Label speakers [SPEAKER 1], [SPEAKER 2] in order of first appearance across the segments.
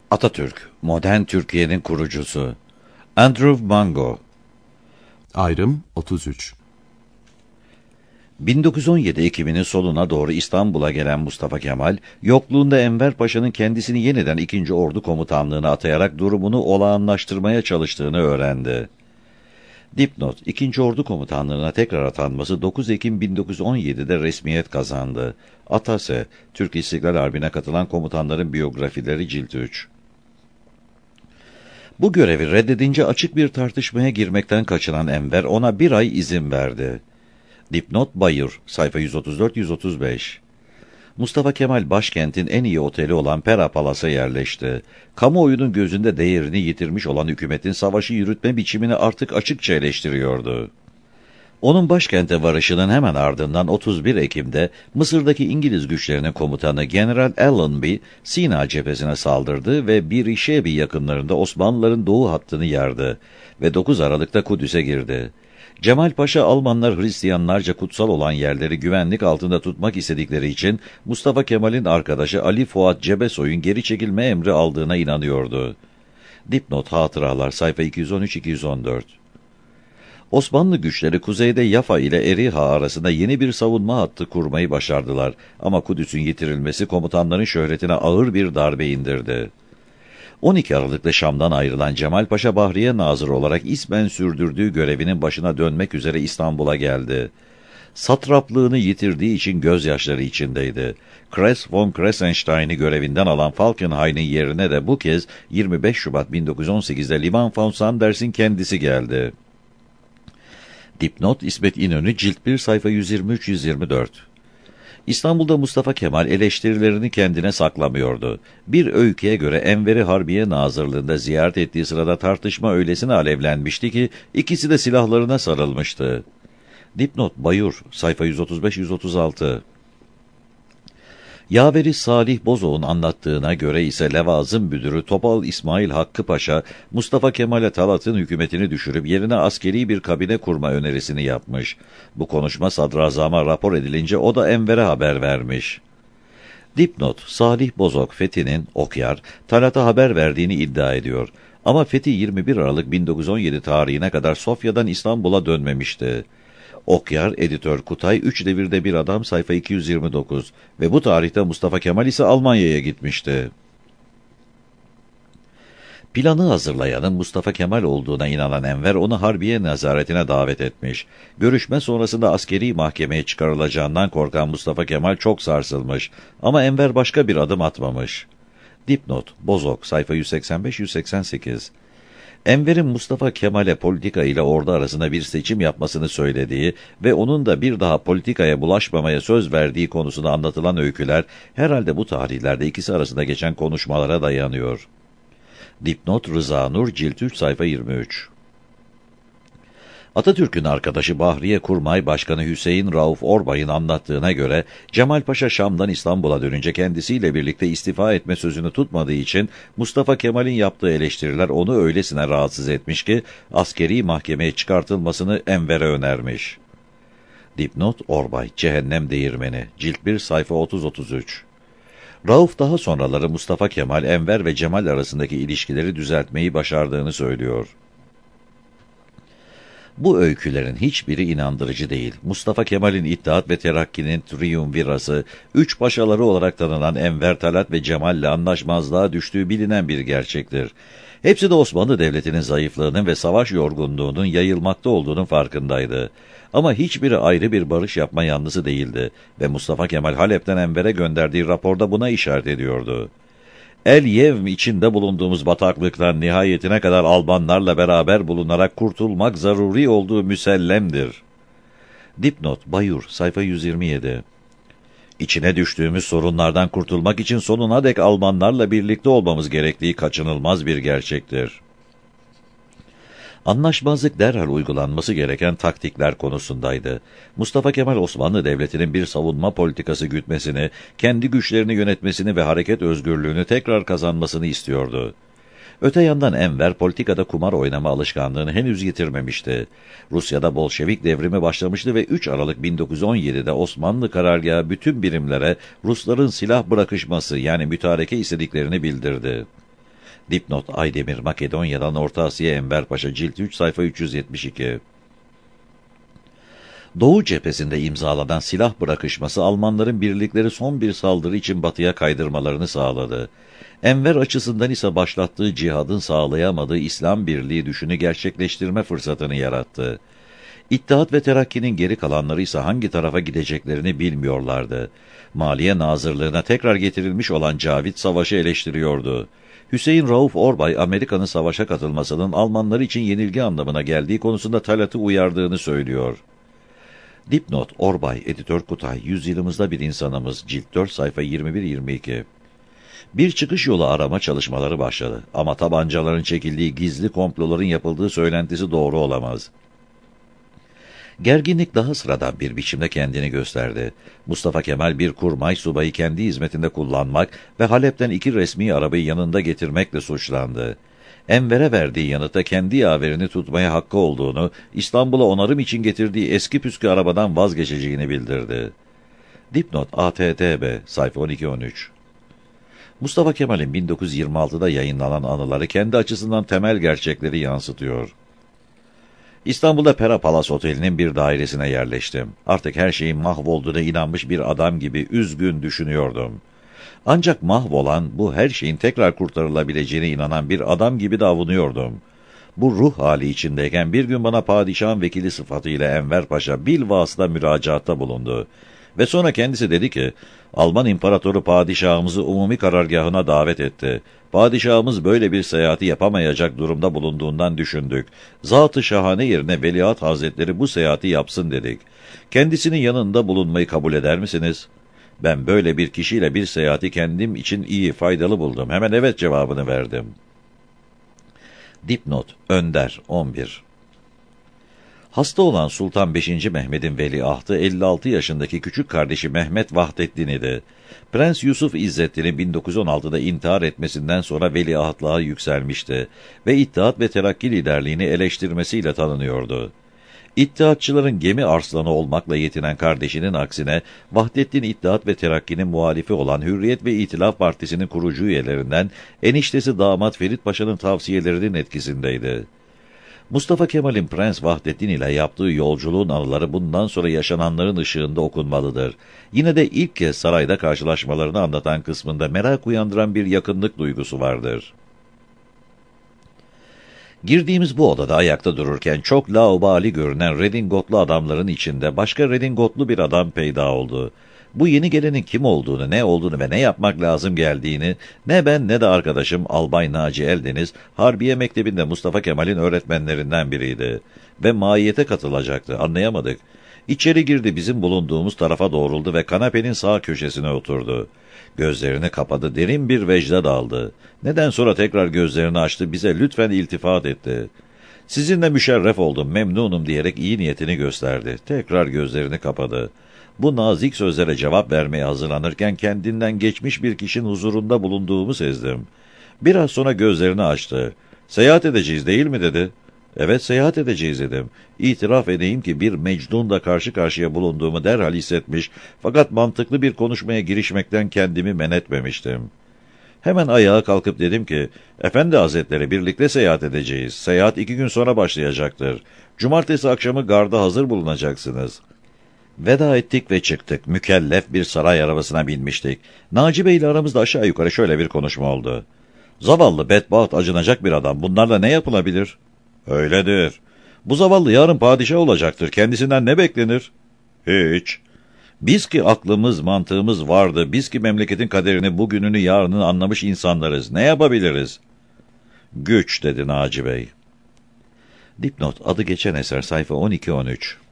[SPEAKER 1] Atatürk, modern Türkiye'nin kurucusu. Andrew Mango.
[SPEAKER 2] Ayrım 33.
[SPEAKER 1] 1917 Ekim'inin sonuna doğru İstanbul'a gelen Mustafa Kemal, yokluğunda Enver Paşa'nın kendisini yeniden 2. Ordu Komutanlığı'na atayarak durumunu olağanlaştırmaya çalıştığını öğrendi. Dipnot, 2. Ordu Komutanlığı'na tekrar atanması 9 Ekim 1917'de resmiyet kazandı. Atase, Türk İstiklal Harbi'ne katılan komutanların biyografileri cilt 3. Bu görevi reddedince açık bir tartışmaya girmekten kaçınan Enver ona 1 ay izin verdi. Dipnot Bayur, sayfa 134-135. Mustafa Kemal başkentin en iyi oteli olan Pera Palas'a yerleşti. Kamuoyunun gözünde değerini yitirmiş olan hükümetin savaşı yürütme biçimini artık açıkça eleştiriyordu. Onun başkente varışının hemen ardından 31 Ekim'de Mısır'daki İngiliz güçlerinin komutanı General Allenby, Sina cephesine saldırdı ve Bir Şebi yakınlarında Osmanlıların doğu hattını yardı ve 9 Aralık'ta Kudüs'e girdi. Cemal Paşa, Almanlar Hristiyanlarca kutsal olan yerleri güvenlik altında tutmak istedikleri için Mustafa Kemal'in arkadaşı Ali Fuat Cebesoy'un geri çekilme emri aldığına inanıyordu. Dipnot Hatıralar, sayfa 213-214. Osmanlı güçleri kuzeyde Yafa ile Eriha arasında yeni bir savunma hattı kurmayı başardılar ama Kudüs'ün yitirilmesi komutanların şöhretine ağır bir darbe indirdi. 12 Aralık'ta Şam'dan ayrılan Cemal Paşa Bahriye Nazırı olarak ismen sürdürdüğü görevinin başına dönmek üzere İstanbul'a geldi. Satraplığını yitirdiği için gözyaşları içindeydi. Kress von Kressenstein'i görevinden alan Falkenhayn'in yerine de bu kez 25 Şubat 1918'de Liman von Sanders'in kendisi geldi. Dipnot İsmet İnönü, cilt 1, sayfa 123-124. İstanbul'da Mustafa Kemal eleştirilerini kendine saklamıyordu. Bir öyküye göre Enver-i Harbiye Nazırlığı'nda ziyaret ettiği sırada tartışma öylesine alevlenmişti ki ikisi de silahlarına sarılmıştı. Dipnot Bayur, sayfa 135-136. Yaveri Salih Bozok'un anlattığına göre ise Levazım Müdürü Topal İsmail Hakkı Paşa, Mustafa Kemal'e Talat'ın hükümetini düşürüp yerine askeri bir kabine kurma önerisini yapmış. Bu konuşma sadrazama rapor edilince o da Enver'e haber vermiş. Dipnot, Salih Bozok, Fethi'nin, Okyar, Talat'a haber verdiğini iddia ediyor. Ama Fethi 21 Aralık 1917 tarihine kadar Sofya'dan İstanbul'a dönmemişti. Okyar, editör Kutay, 3 devirde bir adam, sayfa 229 ve bu tarihte Mustafa Kemal ise Almanya'ya gitmişti. Planı hazırlayanın Mustafa Kemal olduğuna inanan Enver onu Harbiye Nezaretine davet etmiş. Görüşme sonrasında askeri mahkemeye çıkarılacağından korkan Mustafa Kemal çok sarsılmış ama Enver başka bir adım atmamış. Dipnot, Bozok, sayfa 185-188. Enver'in Mustafa Kemal'e politika ile ordu arasında bir seçim yapmasını söylediği ve onun da bir daha politikaya bulaşmamaya söz verdiği konusunda anlatılan öyküler herhalde bu tarihlerde ikisi arasında geçen konuşmalara dayanıyor. Dipnot Rıza Nur, cilt 3, sayfa 23. Atatürk'ün arkadaşı Bahriye Kurmay Başkanı Hüseyin Rauf Orbay'ın anlattığına göre Cemal Paşa Şam'dan İstanbul'a dönünce kendisiyle birlikte istifa etme sözünü tutmadığı için Mustafa Kemal'in yaptığı eleştiriler onu öylesine rahatsız etmiş ki askeri mahkemeye çıkartılmasını Enver'e önermiş. Dipnot Orbay, Cehennem Değirmeni, cilt 1, sayfa 30-33. Rauf daha sonraları Mustafa Kemal, Enver ve Cemal arasındaki ilişkileri düzeltmeyi başardığını söylüyor. Bu öykülerin hiçbiri inandırıcı değil. Mustafa Kemal'in İttihat ve Terakki'nin triumvirası, 3 paşaları olarak tanınan Enver, Talat ve Cemal'le anlaşmazlığa düştüğü bilinen bir gerçektir. Hepsi de Osmanlı Devleti'nin zayıflığının ve savaş yorgunluğunun yayılmakta olduğunun farkındaydı. Ama hiçbiri ayrı bir barış yapma yanlısı değildi ve Mustafa Kemal Halep'ten Enver'e gönderdiği raporda buna işaret ediyordu. El-Yevm içinde bulunduğumuz bataklıktan nihayetine kadar Almanlarla beraber bulunarak kurtulmak zaruri olduğu müsellemdir. Dipnot Bayur, sayfa 127. İçine düştüğümüz sorunlardan kurtulmak için sonuna dek Almanlarla birlikte olmamız gerektiği kaçınılmaz bir gerçektir. Anlaşmazlık derhal uygulanması gereken taktikler konusundaydı. Mustafa Kemal Osmanlı Devleti'nin bir savunma politikası gütmesini, kendi güçlerini yönetmesini ve hareket özgürlüğünü tekrar kazanmasını istiyordu. Öte yandan Enver politikada kumar oynama alışkanlığını henüz yitirmemişti. Rusya'da Bolşevik devrimi başlamıştı ve 3 Aralık 1917'de Osmanlı karargahı bütün birimlere Rusların silah bırakışması yani mütareke istediklerini bildirdi. Dipnot Aydemir Makedonya'dan Orta Asya Enver Paşa cilt 3 sayfa 372. Doğu cephesinde imzalanan silah bırakışması Almanların birlikleri son bir saldırı için batıya kaydırmalarını sağladı. Enver açısından ise başlattığı cihadın sağlayamadığı İslam birliği düşünü gerçekleştirme fırsatını yarattı. İttihat ve Terakki'nin geri kalanları ise hangi tarafa gideceklerini bilmiyorlardı. Maliye Nazırlığına tekrar getirilmiş olan Cavit savaşı eleştiriyordu. Hüseyin Rauf Orbay, Amerika'nın savaşa katılmasının Almanlar için yenilgi anlamına geldiği konusunda Talat'ı uyardığını söylüyor. Dipnot Orbay, Editör Kutay, Yüzyılımızda Bir İnsanımız, cilt 4 sayfa 21-22. Bir çıkış yolu arama çalışmaları başladı ama tabancaların çekildiği, gizli komploların yapıldığı söylentisi doğru olamaz. Gerginlik daha sıradan bir biçimde kendini gösterdi. Mustafa Kemal bir kurmay subayı kendi hizmetinde kullanmak ve Halep'ten 2 resmi arabayı yanında getirmekle suçlandı. Enver'e verdiği yanıta kendi yaverini tutmaya hakkı olduğunu, İstanbul'a onarım için getirdiği eski püskü arabadan vazgeçeceğini bildirdi. Dipnot ATTB sayfa 12-13. Mustafa Kemal'in 1926'da yayınlanan anıları kendi açısından temel gerçekleri yansıtıyor. İstanbul'da Pera Palace Oteli'nin bir dairesine yerleştim. Artık her şeyin mahvolduğuna inanmış bir adam gibi üzgün düşünüyordum. Ancak mahvolan, bu her şeyin tekrar kurtarılabileceğine inanan bir adam gibi davranıyordum. Bu ruh hali içindeyken bir gün bana padişahın vekili sıfatıyla Enver Paşa bilvasıta müracaatta bulundu. Ve sonra kendisi dedi ki, Alman İmparatoru padişahımızı umumi karargahına davet etti. Padişahımız böyle bir seyahati yapamayacak durumda bulunduğundan düşündük. Zat-ı şahane yerine Veliaht Hazretleri bu seyahati yapsın dedik. Kendisinin yanında bulunmayı kabul eder misiniz? Ben böyle bir kişiyle bir seyahati kendim için iyi, faydalı buldum. Hemen evet cevabını verdim. Dipnot Önder 11. Hasta olan Sultan 5. Mehmet'in veliahtı 56 yaşındaki küçük kardeşi Mehmet Vahdettin idi. Prens Yusuf İzzettin'in 1916'da intihar etmesinden sonra veliahtlığa yükselmişti ve İttihat ve Terakki liderliğini eleştirmesiyle tanınıyordu. İttihatçıların gemi arslanı olmakla yetinen kardeşinin aksine, Vahdettin İttihat ve Terakki'nin muhalifi olan Hürriyet ve İtilaf Partisi'nin kurucu üyelerinden eniştesi damat Ferit Paşa'nın tavsiyelerinin etkisindeydi. Mustafa Kemal'in Prens Vahdettin ile yaptığı yolculuğun anıları bundan sonra yaşananların ışığında okunmalıdır. Yine de ilk kez sarayda karşılaşmalarını anlatan kısmında merak uyandıran bir yakınlık duygusu vardır. Girdiğimiz bu odada ayakta dururken çok laubali görünen redingotlu adamların içinde başka redingotlu bir adam peyda oldu. Bu yeni gelenin kim olduğunu, ne olduğunu ve ne yapmak lazım geldiğini ne ben ne de arkadaşım Albay Naci Eldeniz, Harbiye Mektebi'nde Mustafa Kemal'in öğretmenlerinden biriydi. Ve mahiyete katılacaktı, anlayamadık. İçeri girdi, bizim bulunduğumuz tarafa doğruldu ve kanepenin sağ köşesine oturdu. Gözlerini kapadı, derin bir vecde daldı. Neden sonra tekrar gözlerini açtı, bize lütfen iltifat etti. Sizinle müşerref oldum, memnunum diyerek iyi niyetini gösterdi. Tekrar gözlerini kapadı. Bu nazik sözlere cevap vermeye hazırlanırken kendinden geçmiş bir kişinin huzurunda bulunduğumu sezdim. Biraz sonra gözlerini açtı. Seyahat edeceğiz değil mi dedi. Evet seyahat edeceğiz dedim. İtiraf edeyim ki bir Mecnun'la karşı karşıya bulunduğumu derhal hissetmiş fakat mantıklı bir konuşmaya girişmekten kendimi men etmemiştim. Hemen ayağa kalkıp dedim ki, Efendi Hazretleri birlikte seyahat edeceğiz. Seyahat 2 gün sonra başlayacaktır. Cumartesi akşamı garda hazır bulunacaksınız. Veda ettik ve çıktık. Mükellef bir saray arabasına binmiştik. Naci Bey ile aramızda aşağı yukarı şöyle bir konuşma oldu. Zavallı, bedbaht, acınacak bir adam. Bunlarla ne yapılabilir? Öyledir. Bu zavallı yarın padişah olacaktır. Kendisinden ne beklenir? Hiç. Biz ki aklımız, mantığımız vardı. Biz ki memleketin kaderini, bugününü, yarını anlamış insanlarız. Ne yapabiliriz? Güç, dedi Naci Bey. Dipnot, adı geçen eser, sayfa 12-13.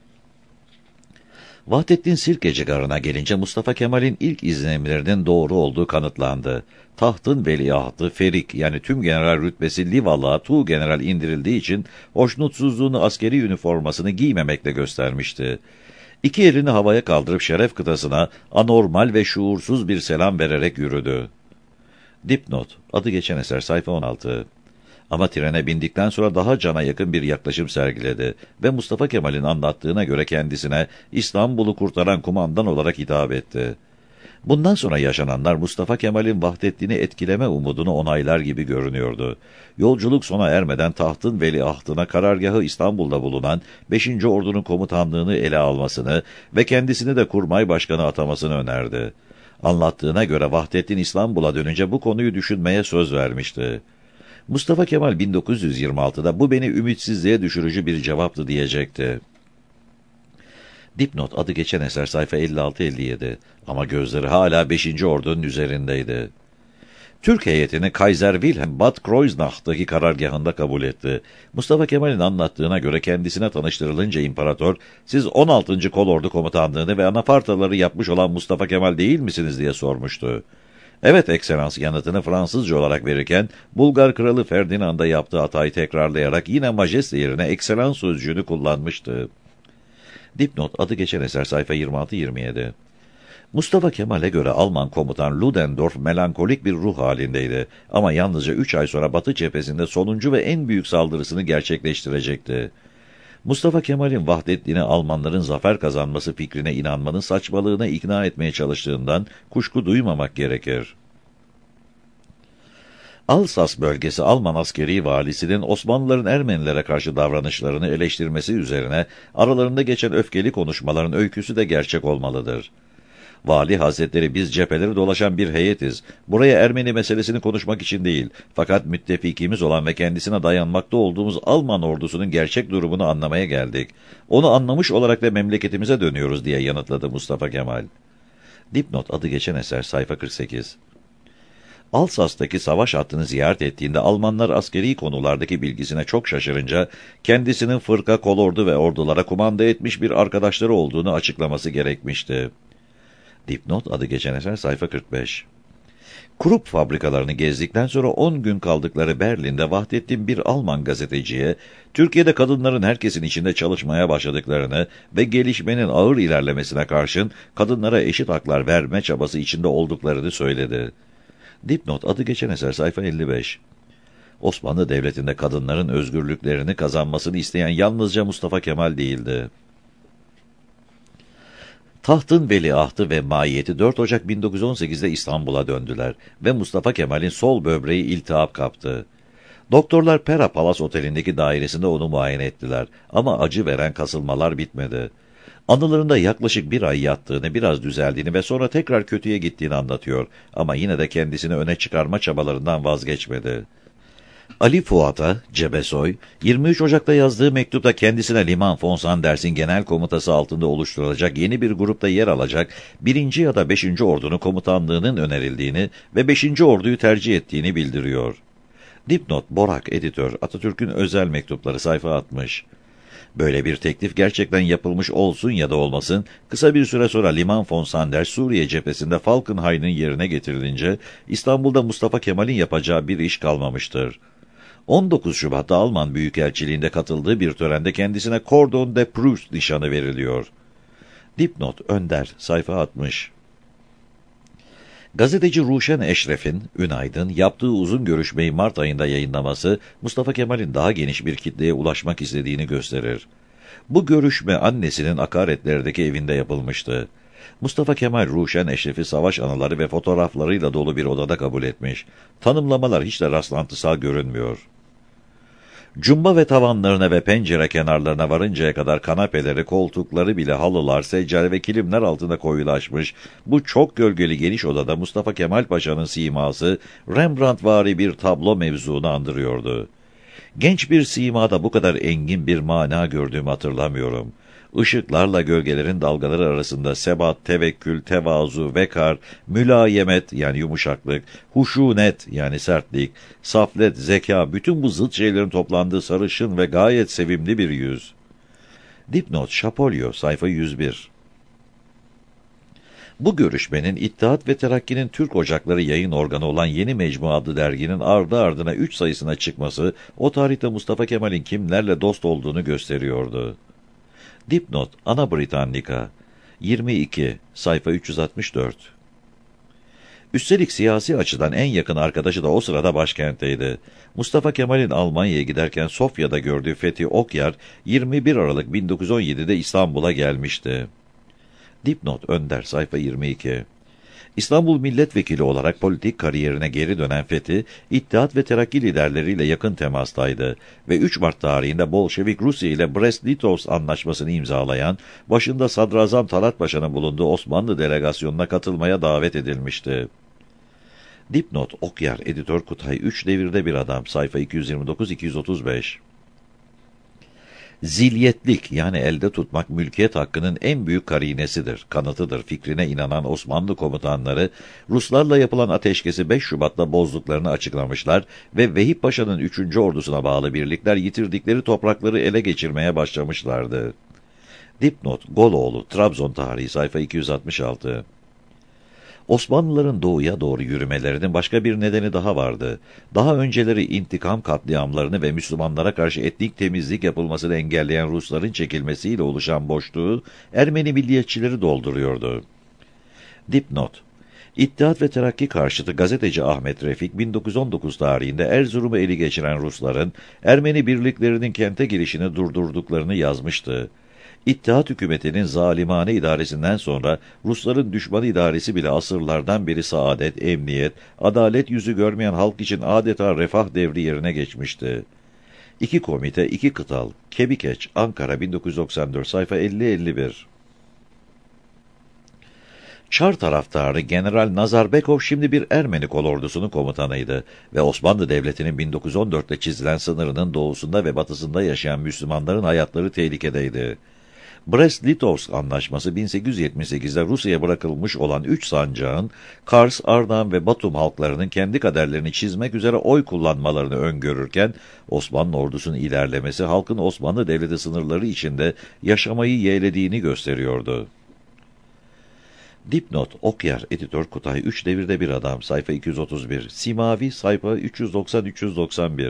[SPEAKER 1] Vahdettin Sirkeci Garı'na gelince Mustafa Kemal'in ilk izlenimlerinin doğru olduğu kanıtlandı. Tahtın veliahtı Ferik yani tüm general rütbesi Livalığa Tuğgeneral indirildiği için hoşnutsuzluğunu askeri üniformasını giymemekle göstermişti. 2 elini havaya kaldırıp şeref kıtasına anormal ve şuursuz bir selam vererek yürüdü. Dipnot, adı geçen eser, sayfa 16. Ama trene bindikten sonra daha cana yakın bir yaklaşım sergiledi ve Mustafa Kemal'in anlattığına göre kendisine İstanbul'u kurtaran kumandan olarak hitap etti. Bundan sonra yaşananlar Mustafa Kemal'in Vahdettin'i etkileme umudunu onaylar gibi görünüyordu. Yolculuk sona ermeden tahtın veliahtına karargahı İstanbul'da bulunan 5. Ordu'nun komutanlığını ele almasını ve kendisini de kurmay başkanı atamasını önerdi. Anlattığına göre Vahdettin İstanbul'a dönünce bu konuyu düşünmeye söz vermişti. Mustafa Kemal 1926'da bu beni ümitsizliğe düşürücü bir cevaptı diyecekti. Dipnot adı geçen eser sayfa 56-57 ama gözleri hala 5. Ordu'nun üzerindeydi. Türk heyetini Kaiser Wilhelm Bad Kreuznach'taki karargahında kabul etti. Mustafa Kemal'in anlattığına göre kendisine tanıştırılınca imparator, siz 16. Kolordu komutanlığını ve anafartaları yapmış olan Mustafa Kemal değil misiniz diye sormuştu. Evet ekselans yanıtını Fransızca olarak verirken, Bulgar kralı Ferdinand'a yaptığı hatayı tekrarlayarak yine majeste yerine ekselans sözcüğünü kullanmıştı. Dipnot adı geçen eser sayfa 26-27. Mustafa Kemal'e göre Alman komutan Ludendorff melankolik bir ruh halindeydi ama yalnızca 3 ay sonra Batı cephesinde sonuncu ve en büyük saldırısını gerçekleştirecekti. Mustafa Kemal'in Vahdettin'i Almanların zafer kazanması fikrine inanmanın saçmalığına ikna etmeye çalıştığından kuşku duymamak gerekir. Alsas bölgesi Alman askeri valisinin Osmanlıların Ermenilere karşı davranışlarını eleştirmesi üzerine aralarında geçen öfkeli konuşmaların öyküsü de gerçek olmalıdır. Vali Hazretleri biz cepheleri dolaşan bir heyetiz. Buraya Ermeni meselesini konuşmak için değil, fakat müttefikimiz olan ve kendisine dayanmakta olduğumuz Alman ordusunun gerçek durumunu anlamaya geldik. Onu anlamış olarak da memleketimize dönüyoruz diye yanıtladı Mustafa Kemal. Dipnot adı geçen eser sayfa 48. Alsas'taki savaş hattını ziyaret ettiğinde Almanlar askeri konulardaki bilgisine çok şaşırınca kendisinin fırka, kolordu ve ordulara kumanda etmiş bir arkadaşları olduğunu açıklaması gerekmişti. Dipnot adı geçen eser sayfa 45. Krupp fabrikalarını gezdikten sonra 10 gün kaldıkları Berlin'de Vahdettin bir Alman gazeteciye, Türkiye'de kadınların herkesin içinde çalışmaya başladıklarını ve gelişmenin ağır ilerlemesine karşın kadınlara eşit haklar verme çabası içinde olduklarını söyledi. Dipnot adı geçen eser sayfa 55. Osmanlı Devleti'nde kadınların özgürlüklerini kazanmasını isteyen yalnızca Mustafa Kemal değildi. Tahtın veliahtı ve mahiyeti 4 Ocak 1918'de İstanbul'a döndüler ve Mustafa Kemal'in sol böbreği iltihap kaptı. Doktorlar Pera Palas Oteli'ndeki dairesinde onu muayene ettiler ama acı veren kasılmalar bitmedi. Anılarında yaklaşık 1 ay yattığını, biraz düzeldiğini ve sonra tekrar kötüye gittiğini anlatıyor ama yine de kendisini öne çıkarma çabalarından vazgeçmedi. Ali Fuat'a, Cebesoy, 23 Ocak'ta yazdığı mektupta kendisine Liman von Sanders'in genel komutası altında oluşturulacak yeni bir grupta yer alacak 1. ya da 5. Ordu'nun komutanlığının önerildiğini ve 5. Ordu'yu tercih ettiğini bildiriyor. Dipnot, Borak, editör, Atatürk'ün özel mektupları sayfa 60. Böyle bir teklif gerçekten yapılmış olsun ya da olmasın, kısa bir süre sonra Liman von Sanders Suriye cephesinde Falkenhayn'ın yerine getirilince İstanbul'da Mustafa Kemal'in yapacağı bir iş kalmamıştır. 19 Şubat'ta Alman Büyükelçiliğinde katıldığı bir törende kendisine Cordon de Proust nişanı veriliyor. Dipnot, Önder, sayfa 60. Gazeteci Ruşen Eşref'in, Ünaydın, yaptığı uzun görüşmeyi Mart ayında yayınlaması, Mustafa Kemal'in daha geniş bir kitleye ulaşmak istediğini gösterir. Bu görüşme annesinin Akaretler'deki evinde yapılmıştı. Mustafa Kemal, Ruşen Eşref'i savaş anıları ve fotoğraflarıyla dolu bir odada kabul etmiş. Tanımlamalar hiç de rastlantısal görünmüyor. Cumba ve tavanlarına ve pencere kenarlarına varıncaya kadar kanapeleri, koltukları bile halılar, seccade ve kilimler altında koyulaşmış, bu çok gölgeli geniş odada Mustafa Kemal Paşa'nın siması, Rembrandtvari bir tablo mevzunu andırıyordu. Genç bir simada bu kadar engin bir mana gördüğümü hatırlamıyorum. Işıklarla gölgelerin dalgaları arasında sebat, tevekkül, tevazu, vekar, mülayemet yani yumuşaklık, huşunet yani sertlik, saflet, zeka, bütün bu zıt şeylerin toplandığı sarışın ve gayet sevimli bir yüz. Dipnot, Şapolyo, sayfa 101. Bu görüşmenin İttihat ve Terakki'nin Türk Ocakları yayın organı olan Yeni Mecmu adlı derginin ardı ardına 3 sayısına çıkması, o tarihte Mustafa Kemal'in kimlerle dost olduğunu gösteriyordu. Dipnot, Ana Britannica, 22, sayfa 364. Üstelik siyasi açıdan en yakın arkadaşı da o sırada başkentteydi. Mustafa Kemal'in Almanya'ya giderken Sofya'da gördüğü Fethi Okyar, 21 Aralık 1917'de İstanbul'a gelmişti. Dipnot, Önder, sayfa 22. İstanbul milletvekili olarak politik kariyerine geri dönen Fethi, İttihat ve Terakki liderleriyle yakın temastaydı ve 3 Mart tarihinde Bolşevik Rusya ile Brest-Litovsk anlaşmasını imzalayan, başında Sadrazam Talat Paşa'nın bulunduğu Osmanlı delegasyonuna katılmaya davet edilmişti. Dipnot Okyar, Editör Kutay, 3 devirde bir adam, sayfa 229-235. Zilyetlik, yani elde tutmak, mülkiyet hakkının en büyük karinesidir, kanıtıdır fikrine inanan Osmanlı komutanları, Ruslarla yapılan ateşkesi 5 Şubat'ta bozduklarını açıklamışlar ve Vehip Paşa'nın 3. ordusuna bağlı birlikler yitirdikleri toprakları ele geçirmeye başlamışlardı. Dipnot Goloğlu, Trabzon tarihi, sayfa 266. Osmanlıların doğuya doğru yürümelerinin başka bir nedeni daha vardı. Daha önceleri intikam katliamlarını ve Müslümanlara karşı etnik temizlik yapılmasını engelleyen Rusların çekilmesiyle oluşan boşluğu Ermeni milliyetçileri dolduruyordu. Dipnot İttihat ve Terakki karşıtı gazeteci Ahmet Refik, 1919 tarihinde Erzurum'u ele geçiren Rusların Ermeni birliklerinin kente girişini durdurduklarını yazmıştı. İttihat hükümetinin zalimane idaresinden sonra Rusların düşmanı idaresi bile asırlardan beri saadet, emniyet, adalet yüzü görmeyen halk için adeta refah devri yerine geçmişti. 2 komite, 2 kıtal, Kebikeç, Ankara, 1994, sayfa 50-51. Çar taraftarı General Nazarbekov şimdi bir Ermeni kolordusunun komutanıydı ve Osmanlı Devleti'nin 1914'te çizilen sınırının doğusunda ve batısında yaşayan Müslümanların hayatları tehlikedeydi. Brest-Litovsk Anlaşması 1878'de Rusya'ya bırakılmış olan 3 sancağın Kars, Ardahan ve Batum halklarının kendi kaderlerini çizmek üzere oy kullanmalarını öngörürken, Osmanlı ordusunun ilerlemesi halkın Osmanlı Devleti sınırları içinde yaşamayı yeğlediğini gösteriyordu. Dipnot Okyar, Editör Kutay, 3 devirde bir adam, sayfa 231, Simavi, sayfa 390-391.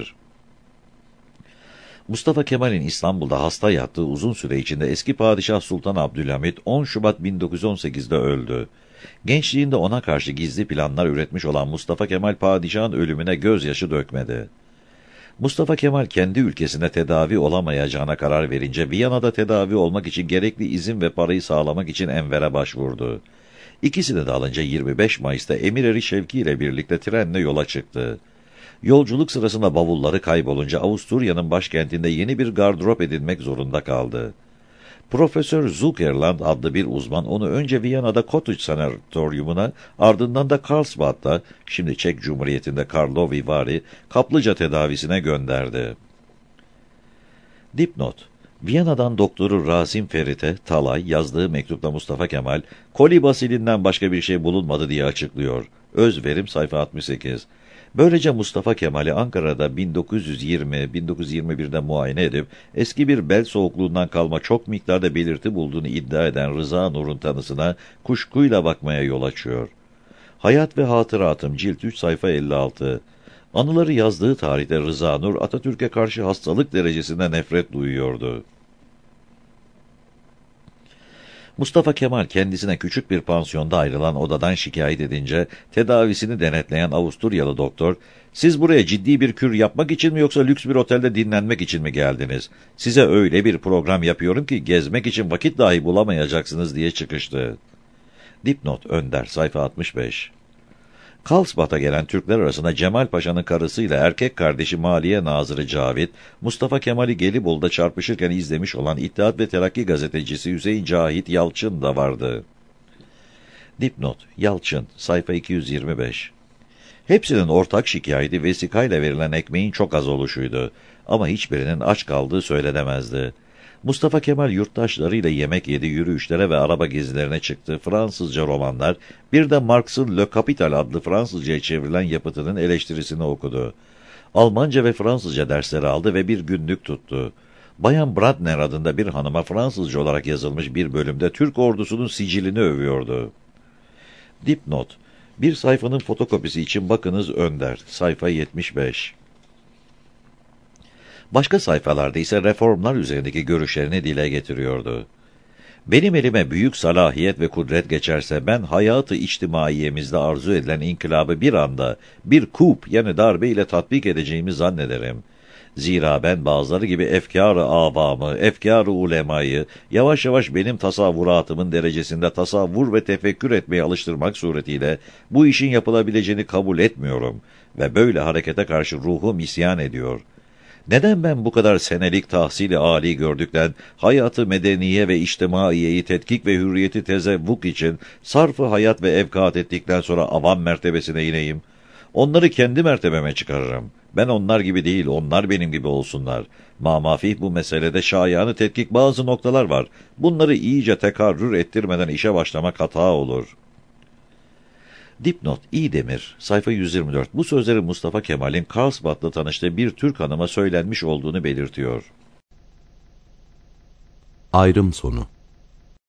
[SPEAKER 1] Mustafa Kemal'in İstanbul'da hasta yattığı uzun süre içinde eski Padişah Sultan Abdülhamit 10 Şubat 1918'de öldü. Gençliğinde ona karşı gizli planlar üretmiş olan Mustafa Kemal padişahın ölümüne gözyaşı dökmedi. Mustafa Kemal kendi ülkesinde tedavi olamayacağına karar verince Viyana'da tedavi olmak için gerekli izin ve parayı sağlamak için Enver'e başvurdu. İkisini de alınca 25 Mayıs'ta Emireri Şevki ile birlikte trenle yola çıktı. Yolculuk sırasında bavulları kaybolunca Avusturya'nın başkentinde yeni bir gardırop edinmek zorunda kaldı. Profesör Zuckerland adlı bir uzman onu önce Viyana'da Cottage Sanatoryumuna, ardından da Karlsbad'da, şimdi Çek Cumhuriyeti'nde Karlovy Vary, kaplıca tedavisine gönderdi. Dipnot Viyana'dan doktoru Rasim Ferit'e Talay yazdığı mektupta Mustafa Kemal, koli basilinden başka bir şey bulunmadı diye açıklıyor. Özverim sayfa 68. Böylece Mustafa Kemal'i Ankara'da 1920-1921'de muayene edip eski bir bel soğukluğundan kalma çok miktarda belirti bulduğunu iddia eden Rıza Nur'un tanısına kuşkuyla bakmaya yol açıyor. Hayat ve Hatıratım, cilt 3, sayfa 56. Anıları yazdığı tarihte Rıza Nur, Atatürk'e karşı hastalık derecesinde nefret duyuyordu. Mustafa Kemal kendisine küçük bir pansiyonda ayrılan odadan şikayet edince tedavisini denetleyen Avusturyalı doktor, "Siz buraya ciddi bir kür yapmak için mi yoksa lüks bir otelde dinlenmek için mi geldiniz? Size öyle bir program yapıyorum ki gezmek için vakit dahi bulamayacaksınız" diye çıkıştı. Dipnot Önder, sayfa 65. Karlsbad'a gelen Türkler arasında Cemal Paşa'nın karısıyla erkek kardeşi Maliye Nazırı Cavit, Mustafa Kemal'i Gelibolu'da çarpışırken izlemiş olan İttihat ve Terakki gazetecisi Hüseyin Cahit Yalçın da vardı. Dipnot Yalçın, sayfa 225. Hepsinin ortak şikayeti vesikayla verilen ekmeğin çok az oluşuydu. Ama hiçbirinin aç kaldığı söylenemezdi. Mustafa Kemal yurttaşlarıyla yemek yedi, yürüyüşlere ve araba gezilerine çıktı, Fransızca romanlar, bir de Marx'ın Le Capital adlı Fransızca'ya çevrilen yapıtının eleştirisini okudu. Almanca ve Fransızca dersleri aldı ve bir günlük tuttu. Bayan Bradner adında bir hanıma Fransızca olarak yazılmış bir bölümde Türk ordusunun sicilini övüyordu. Dipnot Bir sayfanın fotokopisi için bakınız Önder, sayfa 75. Başka sayfalarda ise reformlar üzerindeki görüşlerini dile getiriyordu. "Benim elime büyük salahiyet ve kudret geçerse ben hayatı içtimaiyemizde arzu edilen inkılabı bir anda bir coup yani darbe ile tatbik edeceğimi zannederim. Zira ben bazıları gibi efkâr-ı avamı, efkâr-ı ulemayı yavaş yavaş benim tasavvuratımın derecesinde tasavvur ve tefekkür etmeye alıştırmak suretiyle bu işin yapılabileceğini kabul etmiyorum ve böyle harekete karşı ruhum isyan ediyor. Neden ben bu kadar senelik tahsil-i âli gördükten, hayatı medeniye ve içtimaiyeyi tetkik ve hürriyeti tezevvuk için sarf-ı hayat ve evkat ettikten sonra avam mertebesine ineyim? Onları kendi mertebeme çıkarırım. Ben onlar gibi değil, onlar benim gibi olsunlar. Mamafih bu meselede şayanı tetkik bazı noktalar var. Bunları iyice tekarrür ettirmeden işe başlamak hata olur. Dipnot İdemir, sayfa 124. Bu sözleri Mustafa Kemal'in Karlsbad'la tanıştığı bir Türk hanıma söylenmiş olduğunu belirtiyor.
[SPEAKER 2] Ayrım sonu.